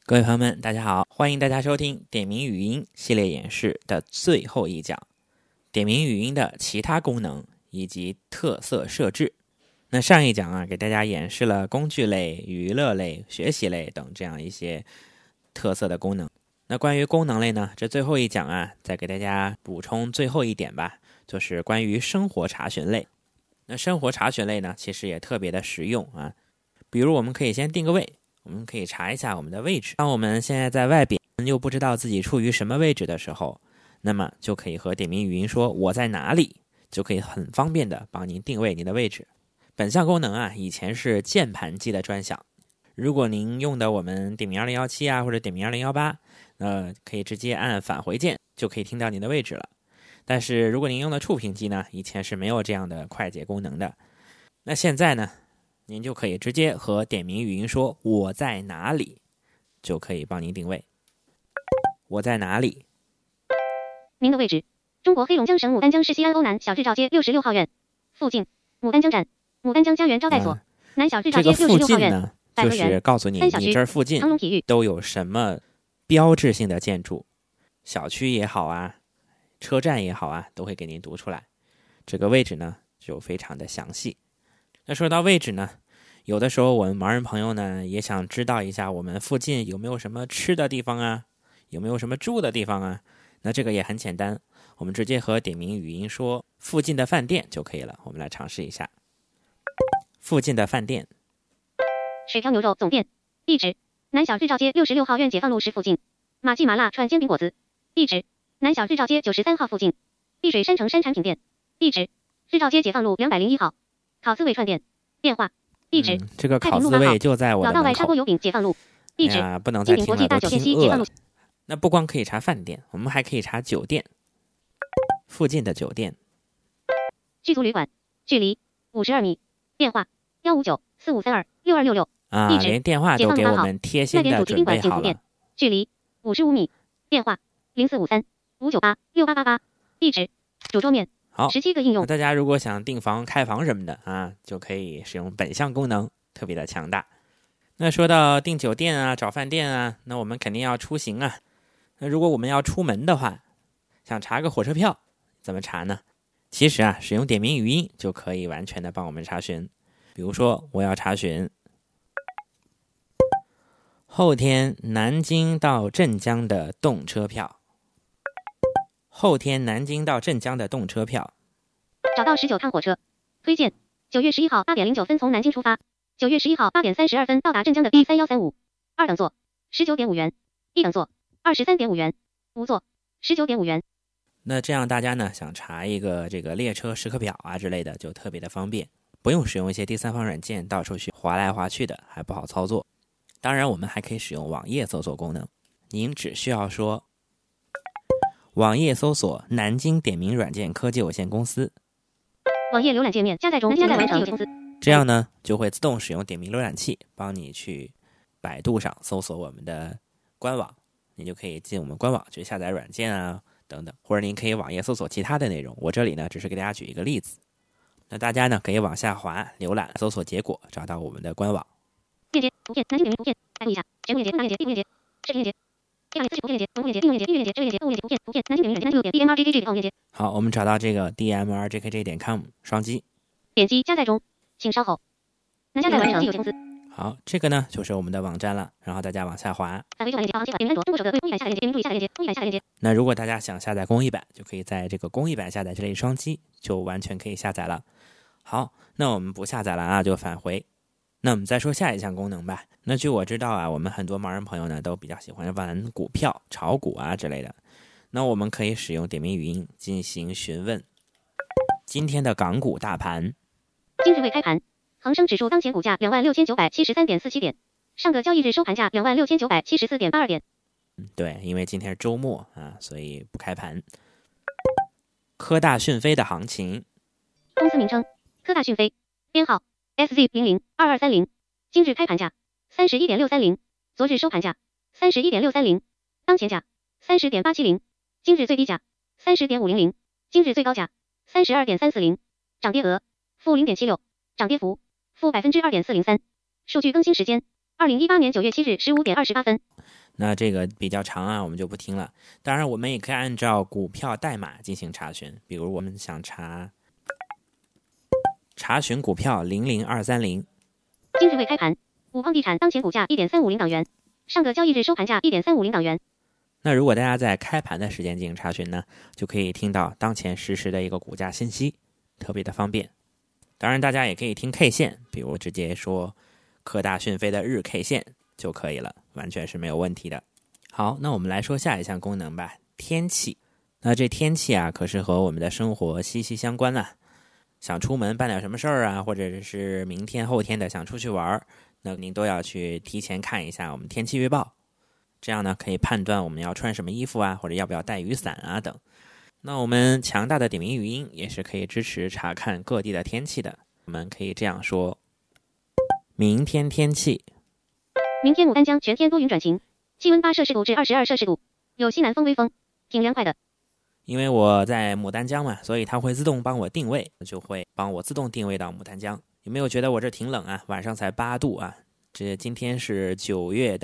各位朋友们，大家好，欢迎大家收听点名语音系列演示的最后一讲，点名语音的其他功能以及特色设置。那上一讲给大家演示了工具类、娱乐类、学习类等这样一些特色的功能。那关于功能类呢，这最后一讲再给大家补充最后一点吧，就是关于生活查询类。那生活查询类呢，其实也特别的实用比如我们可以先定个位，我们可以查一下我们的位置。当我们现在在外边又不知道自己处于什么位置的时候，那么就可以和点名语音说我在哪里，就可以很方便的帮您定位您的位置。本项功能以前是键盘机的专享，如果您用的我们点名2017或者点名2018，可以直接按返回键就可以听到您的位置了。但是如果您用的触屏机呢，以前是没有这样的快捷功能的。那现在呢，您就可以直接和点名语音说我在哪里，就可以帮您定位。我在哪里？ 您的位置：中国黑龙江省牡丹江市西安欧南小日照街66号院附近，牡丹江站，牡丹江家园招待所，南小日照街66号院。 这个附近呢，就是告诉你这儿附近都有什么标志性的建筑，小区也好车站也好都会给您读出来。这个位置呢就非常的详细。那说到位置呢，有的时候我们盲人朋友呢也想知道一下我们附近有没有什么吃的地方有没有什么住的地方那这个也很简单，我们直接和点名语音说附近的饭店就可以了。我们来尝试一下附近的饭店。 水漂牛肉总店，地址南小日照街66号院解放路10附近，马记麻辣串煎饼果子，地址南小日照街93号附近，碧水山城山产品店，地址日照街解放路201号，烤滋味串店，电话，地址这个烤滋味就在我的门口。 老道外砂锅油饼解放路，地址不能再听了， 国际大酒店西解放路。 那不光可以查饭店，我们还可以查酒店，附近的酒店。 剧组旅馆，距离52米，电话15945326266，地址连电话都给我们贴心的准备好了。 距离55米，电话045359868888，地址主桌面。 好 ，17个应用。 大家如果想订房、开房什么的就可以使用本项功能，特别的强大。那说到订酒店找饭店那我们肯定要出行那如果我们要出门的话，想查个火车票，怎么查呢？其实使用点名语音就可以完全的帮我们查询。比如说我要查询后天南京到镇江的动车票，后天南京到镇江的动车票。 找到19趟火车，推荐9月11号8点09分从南京出发，9月11号8点32分到达镇江的 B3135， 2等座 19.5 元，1等座 23.5 元，无座 19.5 元。 那这样大家呢想查一个这个列车时刻表之类的就特别的方便，不用使用一些第三方软件到处去划来划去的，还不好操作。当然我们还可以使用网页搜索功能，您只需要说网页搜索南京点名软件科技有限公司， 网页浏览界面加载中，加载完成。 这样呢就会自动使用点名浏览器帮你去百度上搜索我们的官网，你就可以进我们官网去下载软件等等，或者您可以网页搜索其他的内容。我这里呢只是给大家举一个例子。那大家呢可以往下滑浏览搜索结果，找到我们的官网。 链接图片南京点名图片，开录一下。全部链接哪链接？地图链接，视频链接。第240图片链接，文物链接，应用链接，音乐链接，这个链接，动物链接，图片南京点名软件96.dmrjkj.com 链接。 好，我们找到这个 dmrjkj.com 双击， 点击加载中，请稍后。南加载完成，有限公司。 好，这个呢就是我们的网站了，然后大家往下滑。 返回就网链接，点名安卓，中国手册为公益版下载链接，点名注意下载链接，公益版下载链接。 那如果大家想下载公益版，就可以在这个公益版下载这里双击，就完全可以下载了。好，那我们不下载了就返回。那我们再说下一项功能吧。那据我知道我们很多盲人朋友呢都比较喜欢玩股票、炒股之类的。那我们可以使用点名语音进行询问今天的港股大盘。 今日未开盘，恒生指数当前股价26,973.47点，上个交易日收盘价26,974.82点。 对，因为今天是周末所以不开盘。科大讯飞的行情。 公司名称科大讯飞，编号 SZ002230，今日开盘价31.630，昨日收盘价31.630，当前价30.870，今日最低价30.500，今日最高价32.340，涨跌额负0.76，涨跌幅负2.403。数据更新时间 2018年9月7日15点28分。 那这个比较长啊，我们就不听了。当然，我们也可以按照股票代码进行查询，比如我们想查询股票00230。 今日未开盘，武邦地产当前股价1.350港元，上个交易日收盘价1.350港元。 那如果大家在开盘的时间进行查询呢，就可以听到当前实时的一个股价信息，特别的方便。当然，大家也可以听 K 线，比如直接说科大讯飞的日 K 线就可以了，完全是没有问题的。好，那我们来说下一项功能吧，天气。那这天气啊，可是和我们的生活息息相关了。想出门办点什么事儿啊，或者是明天后天的想出去玩，那您都要去提前看一下我们天气预报，这样呢可以判断我们要穿什么衣服啊，或者要不要带雨伞啊等。那我们强大的点名语音也是可以支持查看各地的天气的。我们可以这样说：明天天气。 明天牡丹江全天多云转晴，气温8摄氏度至22摄氏度，有西南风微风，挺凉快的。 因为我在牡丹江嘛，所以它会自动帮我定位，就会帮我自动定位到牡丹江。有没有觉得我这挺冷啊？晚上才8度啊！这今天是9月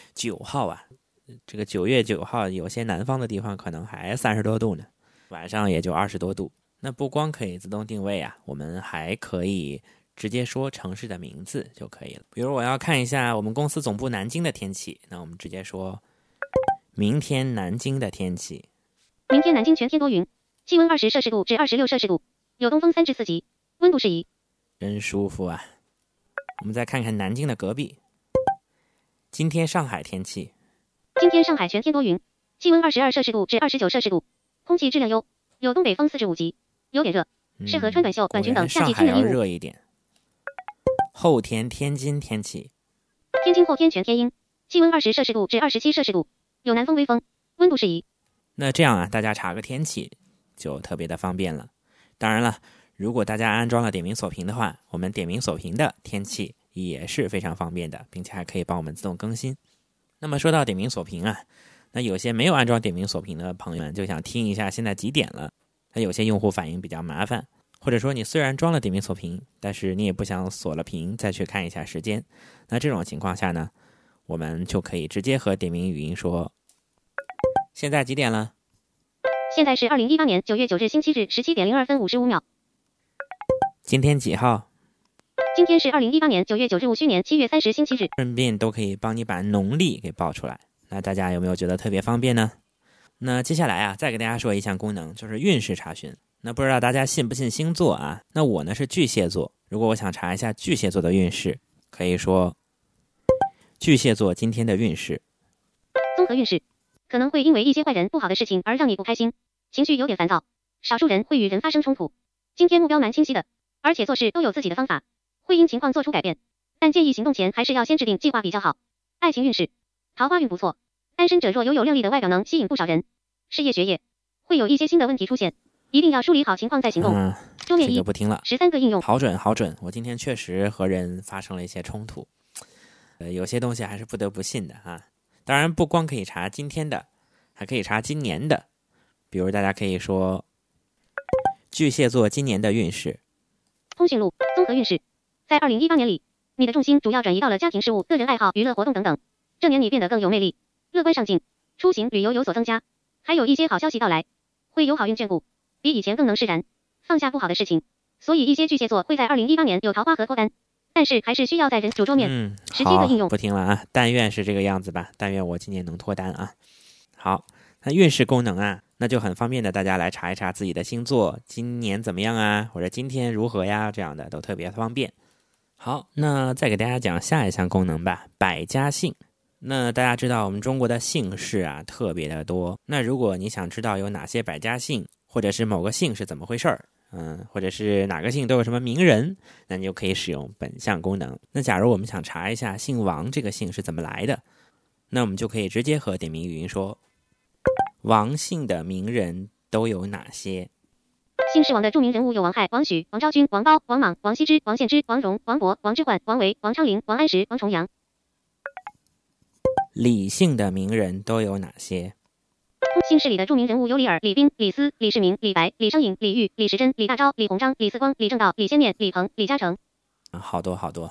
9号啊，这个9月9号有些南方的地方可能还30多度呢，晚上也就20多度。那不光可以自动定位啊，我们还可以直接说城市的名字就可以了。比如我要看一下我们公司总部南京的天气，那我们直接说明天南京的天气。 明天南京全天多云，气温20摄氏度至26摄氏度，有东风3至4级，温度适宜。 真舒服啊！我们再看看南京的隔壁，今天上海天气。 今天上海全天多云，气温22摄氏度至29摄氏度，空气质量优，有东北风4至5级，有点热，适合穿短袖、短裙等夏季轻人衣物。 上海要热一点。后天天津天气。 天津后天全天阴，气温20摄氏度至27摄氏度，有南风微风，温度适宜。 那这样啊，大家查个天气就特别的方便了。当然了，如果大家安装了点名锁屏的话，我们点名锁屏的天气也是非常方便的，并且还可以帮我们自动更新。那么说到点名锁屏啊，那有些没有安装点名锁屏的朋友们就想听一下现在几点了。那有些用户反映比较麻烦，或者说你虽然装了点名锁屏，但是你也不想锁了屏再去看一下时间。那这种情况下呢，我们就可以直接和点名语音说现在几点了？ 现在是2018年9月9日星期日17点02分55秒。 今天几号？ 今天是2018年9月9日戊戌年7月30星期日。 顺便都可以帮你把农历给报出来。那大家有没有觉得特别方便呢？那接下来啊，再给大家说一项功能，就是运势查询。那不知道大家信不信星座啊？那我呢是巨蟹座，如果我想查一下巨蟹座的运势，可以说巨蟹座今天的运势。 综合运势，可能会因为一些坏人不好的事情而让你不开心，情绪有点烦躁，少数人会与人发生冲突。今天目标蛮清晰的，而且做事都有自己的方法，会因情况做出改变，但建议行动前还是要先制定计划比较好。爱情运势，桃花运不错，单身者若有靓丽的外表能吸引不少人。事业学业，会有一些新的问题出现，一定要梳理好情况再行动。桌面这个不听了 ，13个应用。 好准好准，我今天确实和人发生了一些冲突。有些东西还是不得不信的啊。当然不光可以查今天的，还可以查今年的。比如大家可以说巨蟹座今年的运势。 通讯录，综合运势，在2018年里，你的重心主要转移到了家庭事务、个人爱好、娱乐活动等等。这年你变得更有魅力，乐观上进，出行旅游有所增加，还有一些好消息到来，会有好运眷顾，比以前更能释然，放下不好的事情。所以一些巨蟹座会在2018年有桃花和脱单，但是还是需要在人主桌面。17个应用。 不听了啊，但愿是这个样子吧，但愿我今年能脱单啊。好，那运势功能啊，那就很方便的，大家来查一查自己的星座今年怎么样啊，或者今天如何呀，这样的都特别方便。好，那再给大家讲下一项功能吧，百家姓。那大家知道我们中国的姓氏啊特别的多，那如果你想知道有哪些百家姓，或者是某个姓是怎么回事儿，或者是哪个姓都有什么名人，那你就可以使用本项功能。那假如我们想查一下姓王这个姓是怎么来的，那我们就可以直接和点名语音说王姓的名人都有哪些。 姓氏王的著名人物有王亥、王许、王昭君、王褒、王莽、王羲之、王献之、王戎、王勃、王之涣、王维、王昌龄、王安石、王重阳。 李姓的名人都有哪些？ 姓氏里的著名人物有李耳、李斌、李斯、李世民、李白、李商隐、李煜、李时珍、李大钊、李鸿章、李嗣光、李政道、李先念、李鹏、李嘉诚。 好多好多。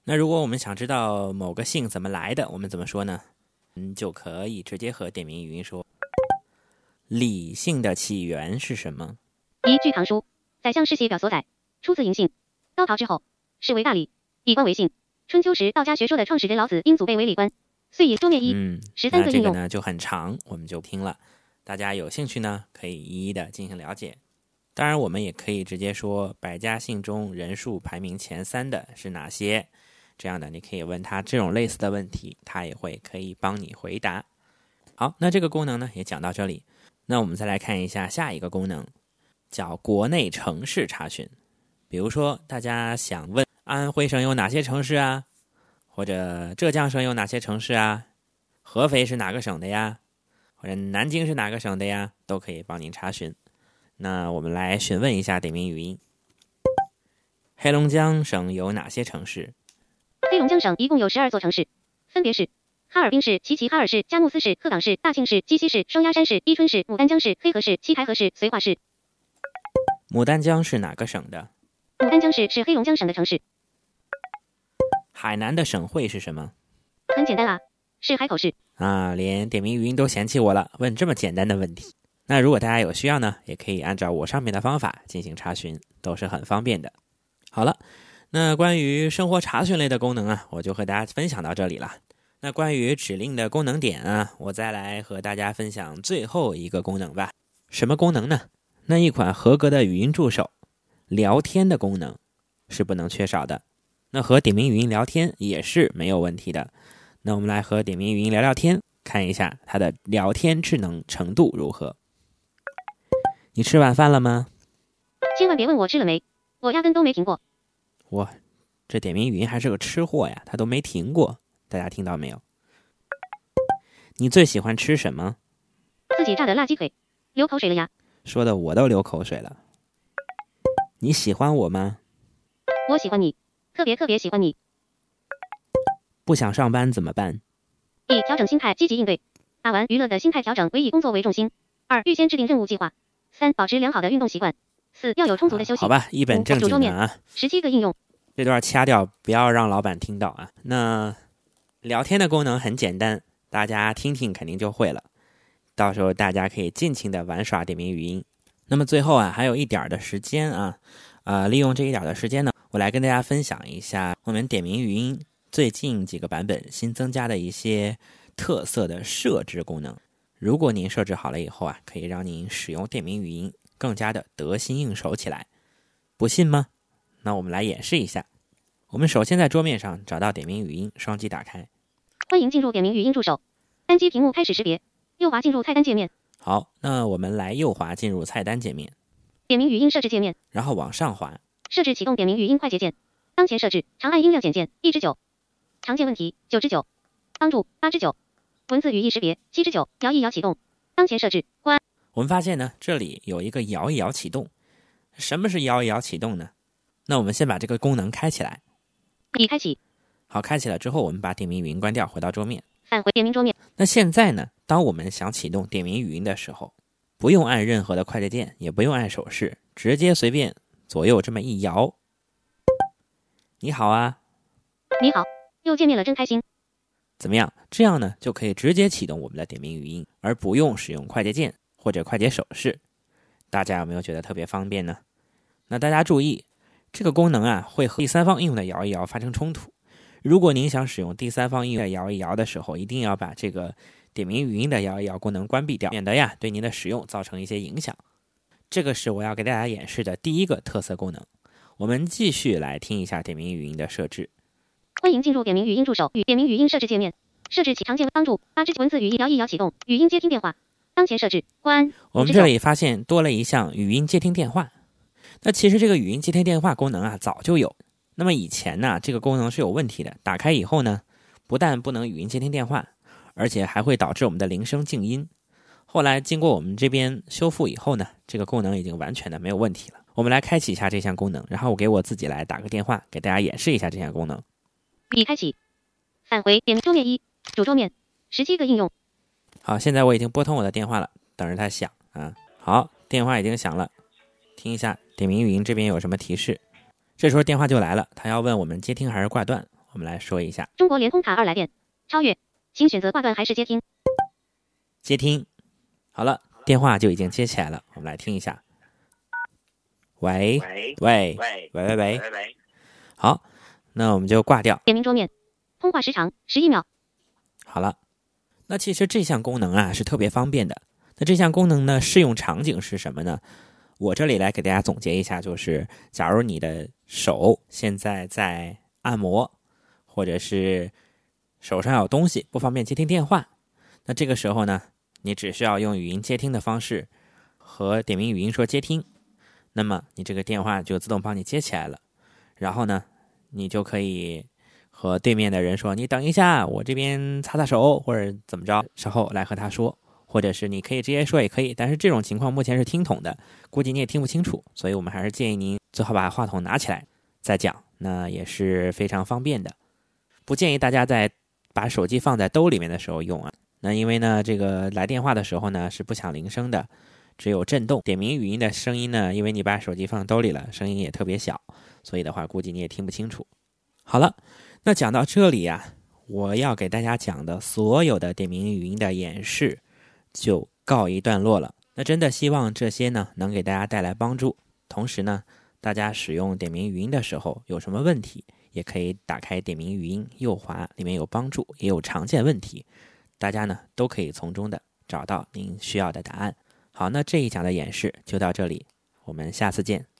那如果我们想知道某个姓怎么来的，我们怎么说呢？就可以直接和点名语音说，李姓的起源是什么？ 一据《唐书》，宰相世系表所载，出自嬴姓，高陶之后，是为大李，以官为姓。春秋时道家学说的创始人老子因祖辈为李官，遂以桌面一13个应用。 那这个呢就很长，我们就听了。大家有兴趣呢，可以一一的进行了解。当然，我们也可以直接说百家姓中人数排名前3的是哪些，这样的你可以问他这种类似的问题，他也会可以帮你回答。好，那这个功能呢也讲到这里。那我们再来看一下下一个功能，叫国内城市查询。比如说大家想问安徽省有哪些城市啊，或者浙江省有哪些城市啊，合肥是哪个省的呀，或者南京是哪个省的呀，都可以帮您查询。那我们来询问一下点名语音，黑龙江省有哪些城市？ 黑龙江省一共有12座城市，分别是哈尔滨市、齐齐哈尔市、佳木斯市、鹤岗市、大庆市、鸡西市、双鸭山市、伊春市、牡丹江市、黑河市、七台河市、绥化市。 牡丹江是哪个省的？ 牡丹江市是黑龙江省的城市。 海南的省会是什么？ 很简单啦，是海口市。 连点名语音都嫌弃我了，问这么简单的问题。那如果大家有需要呢，也可以按照我上面的方法进行查询，都是很方便的。好了，那关于生活查询类的功能啊，我就和大家分享到这里了。那关于指令的功能点啊，我再来和大家分享最后一个功能吧。什么功能呢？那一款合格的语音助手，聊天的功能是不能缺少的。那和点名语音聊天也是没有问题的。那我们来和点名语音聊聊天，看一下它的聊天智能程度如何。你吃晚饭了吗？ 千万别问我吃了没，我压根都没停过。 哇，这点名语音还是个吃货呀，他都没停过。大家听到没有？你最喜欢吃什么？ 自己炸的辣鸡腿，流口水了呀。 说的我都流口水了。你喜欢我吗？ 我喜欢你，特别特别喜欢你。 不想上班怎么办？ 一、调整心态，积极应对。打完娱乐的心态调整为以工作为重心。2、预先制定任务计划。3、保持良好的运动习惯。4、要有充足的休息。 好吧，一本正经的啊。 17个应用。 这段掐掉，不要让老板听到啊。那聊天的功能很简单，大家听听肯定就会了。到时候大家可以尽情的玩耍点名语音。那么最后啊，还有一点的时间啊，利用这一点的时间呢，我来跟大家分享一下我们点名语音最近几个版本新增加的一些特色的设置功能。如果您设置好了以后啊，可以让您使用点名语音更加的得心应手起来。不信吗？那我们来演示一下。我们首先在桌面上找到点名语音，双击打开。 欢迎进入点名语音助手。单击屏幕开始识别，右滑进入菜单界面。 好，那我们来右滑进入菜单界面。 点名语音设置界面。 然后往上滑。 设置启动点名语音快捷键。当前设置，长按音量简键1/9。常见问题9/9。帮助8/9。文字语义识别7/9。摇一摇启动。当前设置关。 我们发现呢，这里有一个摇一摇启动。什么是摇一摇启动呢？那我们先把这个功能开起来。 已开启。 好，开启了之后，我们把点名语音关掉，回到桌面。 返回点名桌面。 那现在呢，当我们想启动点名语音的时候，不用按任何的快捷键，也不用按手势，直接随便左右这么一摇。你好啊。 你好，又见面了，真开心。 怎么样？这样呢，就可以直接启动我们的点名语音，而不用使用快捷键或者快捷手势。大家有没有觉得特别方便呢？那大家注意，这个功能啊，会和第三方应用的摇一摇发生冲突。如果您想使用第三方应用的摇一摇的时候，一定要把这个点名语音的摇一摇功能关闭掉，免得呀对您的使用造成一些影响。这个是我要给大家演示的第一个特色功能。我们继续来听一下点名语音的设置。 欢迎进入点名语音助手与点名语音设置界面。设置常见帮助8/9。文字语义摇一摇启动。语音接听电话。当前设置关。 我们这里发现多了一项语音接听电话。那其实这个语音接听电话功能啊早就有。那么以前呢，这个功能是有问题的。打开以后呢，不但不能语音接听电话，而且还会导致我们的铃声静音。后来经过我们这边修复以后呢，这个功能已经完全的没有问题了。我们来开启一下这项功能，然后我给我自己来打个电话，给大家演示一下这项功能。 已开启。返回点名桌面1。主桌面17个应用。 好，现在我已经拨通我的电话了，等着它响啊。好，电话已经响了，听一下点名语音这边有什么提示。这时候电话就来了，他要问我们接听还是挂断。 我们来说一下。 中国联通卡2来电，超越，请选择挂断还是接听。 接听，好了，电话就已经接起来了，我们来听一下。喂，好，那我们就挂掉。 点名桌面，通话时长11秒。 好了，那其实这项功能啊是特别方便的。那这项功能呢，适用场景是什么呢？我这里来给大家总结一下，就是假如你的手现在在按摩，或者是手上有东西不方便接听电话，那这个时候呢，你只需要用语音接听的方式和点名语音说接听，那么你这个电话就自动帮你接起来了。然后呢，你就可以和对面的人说，你等一下，我这边擦擦手，或者怎么着，稍后来和他说。或者是你可以直接说也可以，但是这种情况目前是听筒的，估计你也听不清楚，所以我们还是建议您最好把话筒拿起来再讲，那也是非常方便的。不建议大家在把手机放在兜里面的时候用啊，那因为呢，这个来电话的时候呢是不响铃声的，只有震动。点名语音的声音呢，因为你把手机放兜里了，声音也特别小，所以的话估计你也听不清楚。好了，那讲到这里啊，我要给大家讲的所有的点名语音的演示就告一段落了。那真的希望这些呢能给大家带来帮助，同时呢，大家使用点名语音的时候有什么问题，也可以打开点名语音右滑，里面有帮助，也有常见问题，大家呢都可以从中的找到您需要的答案。好，那这一讲的演示就到这里，我们下次见。